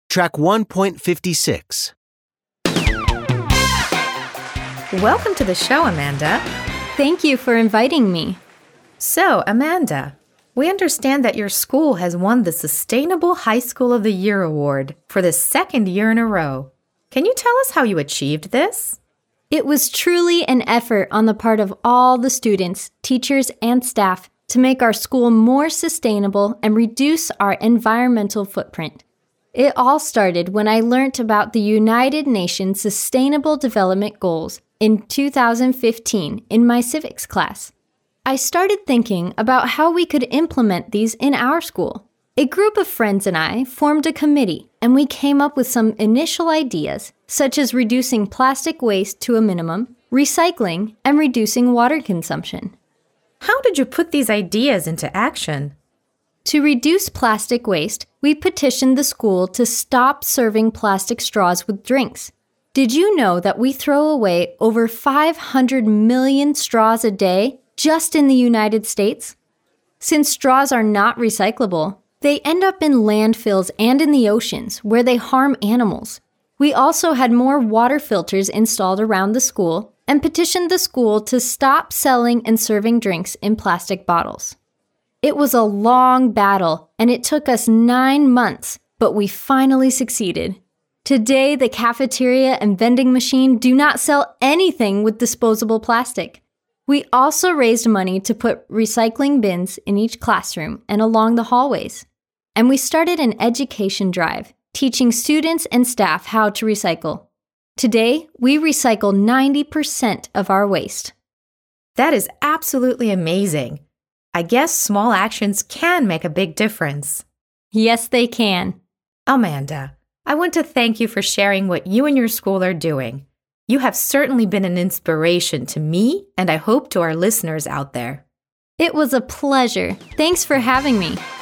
Track 1.56. Welcome to the show, Amanda. Thank you for inviting me. So, Amanda, we understand that your school has won the Sustainable High School of the Year award for the second year in a row. Can you tell us how you achieved this? It was truly an effort on the part of all the students, teachers, and staff to make our school more sustainable and reduce our environmental footprint. It all started when I learned about the United Nations Sustainable Development Goals in 2015 in my civics class. I started thinking about how we could implement these in our school. A group of friends and I formed a committee, and we came up with some initial ideas, such as reducing plastic waste to a minimum, recycling, and reducing water consumption. How did you put these ideas into action? To reduce plastic waste, we petitioned the school to stop serving plastic straws with drinks. Did you know that we throw away over 500 million straws a day just in the United States? Since straws are not recyclable, they end up in landfills and in the oceans where they harm animals. We also had more water filters installed around the school and petitioned the school to stop selling and serving drinks in plastic bottles. It was a long battle, and it took us 9 months, but we finally succeeded. Today, the cafeteria and vending machine do not sell anything with disposable plastic. We also raised money to put recycling bins in each classroom and along the hallways. And we started an education drive, teaching students and staff how to recycle. Today, we recycle 90% of our waste. That is absolutely amazing. I guess small actions can make a big difference. Yes, they can. Amanda, I want to thank you for sharing what you and your school are doing. You have certainly been an inspiration to me, and I hope to our listeners out there. It was a pleasure. Thanks for having me.